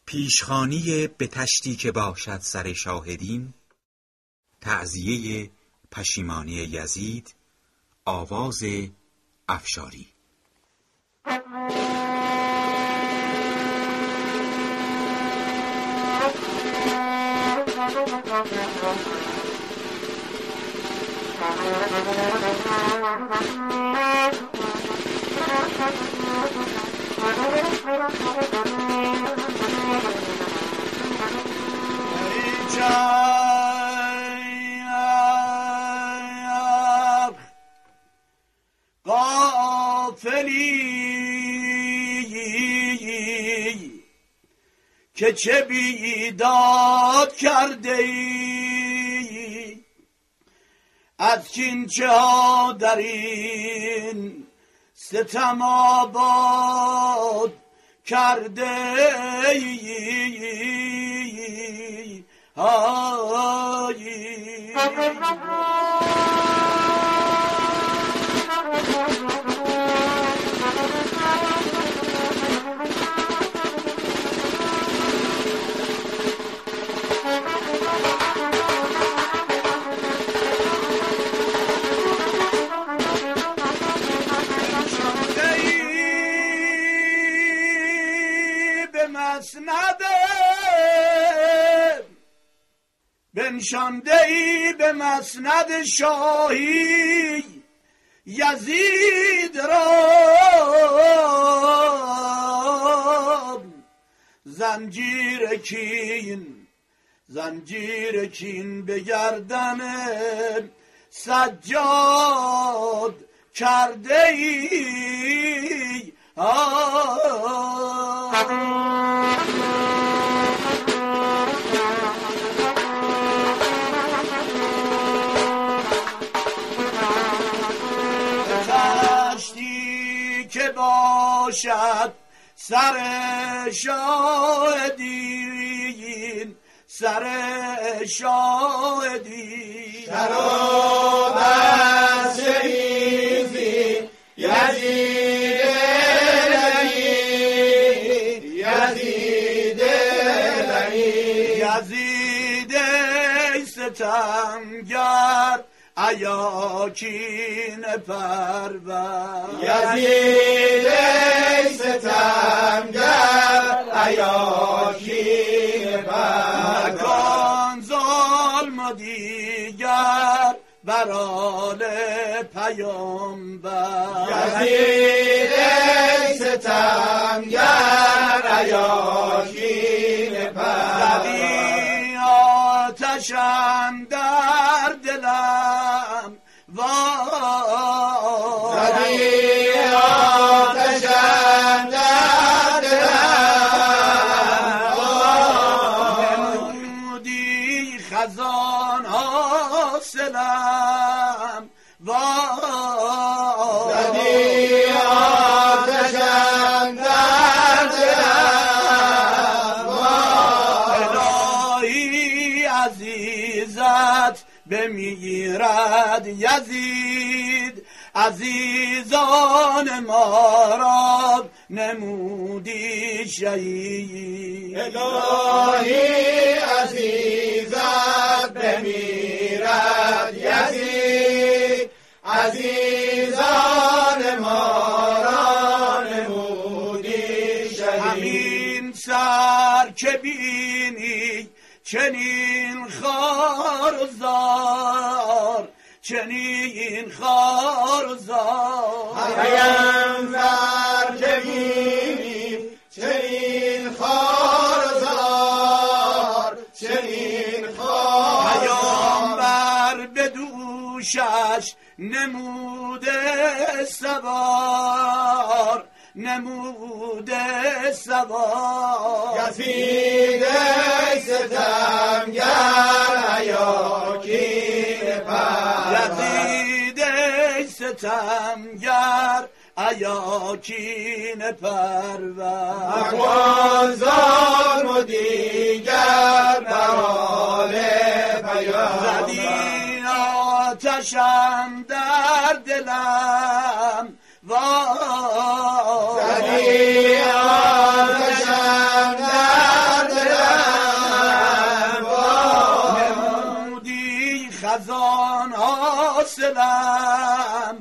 پیشخوانی به تشتی که باشد سر شاهدین، تعزیه پشیمانی یزید، آواز افشاری. غافلی که چه بیداد کرده ای، از کین چه ها در این ستم آباد کرده ای. بنشانده ای به مسند شاهی یزید را، زنجیر کین به گردن سجاد کرده ای. که باشد سر شاهدین، شراب از شریفی یزید ای ستمگر ایا کین پرور، یزید ای ستمگر ایا کین پرور، مکان ظلم و دیگر برال پیامبر، یزید ای ستمگر ایا کین پرور، آتشم در دلم زدی آتشم در دلم نمودی خزان حاصلم زدی آتشم در دلم الهی عزیزت بمیرد یزید، عزیزان ما را نمودی شهید. الهی عزیزت بمیرد یزید، عزیزان ما را نمودی شهید. همین سر که بینی چنین خارزار، چنین خارزار، پیامبر که بینی چنین خارزار، چنین خارزار، پیامبر به دوشش نموده سوار، نموده سوار، یزید ای ستمگر ایا کین پرور، یزید ای ستمگر ایا کین پرور، مکان ظلم و دیگر برال پیامبر، زدی آتشم در دلم زدی آتشم در حاصلم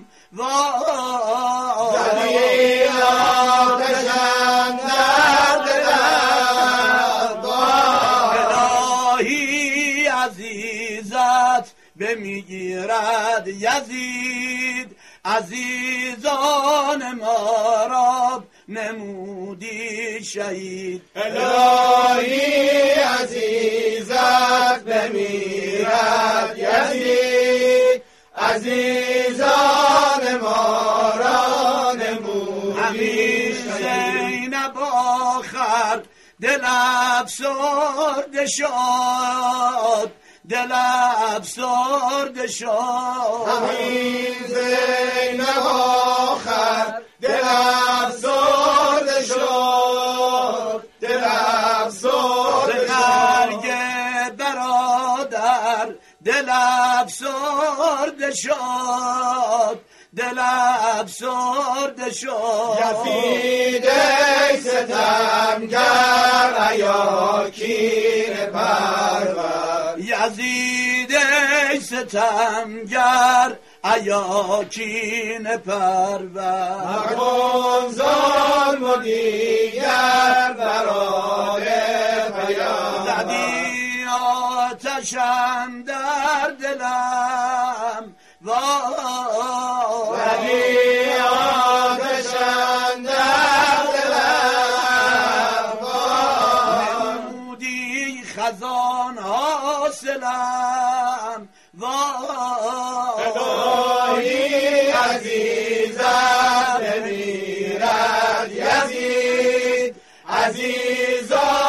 زدی آتشم در دلم الهی عزیزت بمیگیرد یزید عزیزان ما را نمودی شهید الهی عزیزت بمیرد یزید عزیزان ما را نمودی همیشه زینب آخر دل افسرده شد دل افسرده شد همین زینب آخر دل افسرده شد دل افسرده شد برادر دل افسرده شد دل افسرده شد یزید ای ستمگر ایا کینه پرور یزید ای ستمگر ایا کینه پرور مکن ظلم و دیگر برای پیام زدی آتشم در دلم زدی آتشم در دلم نمودی خزان حاصلم الهی عزیزم بمیرد یزید عزیزان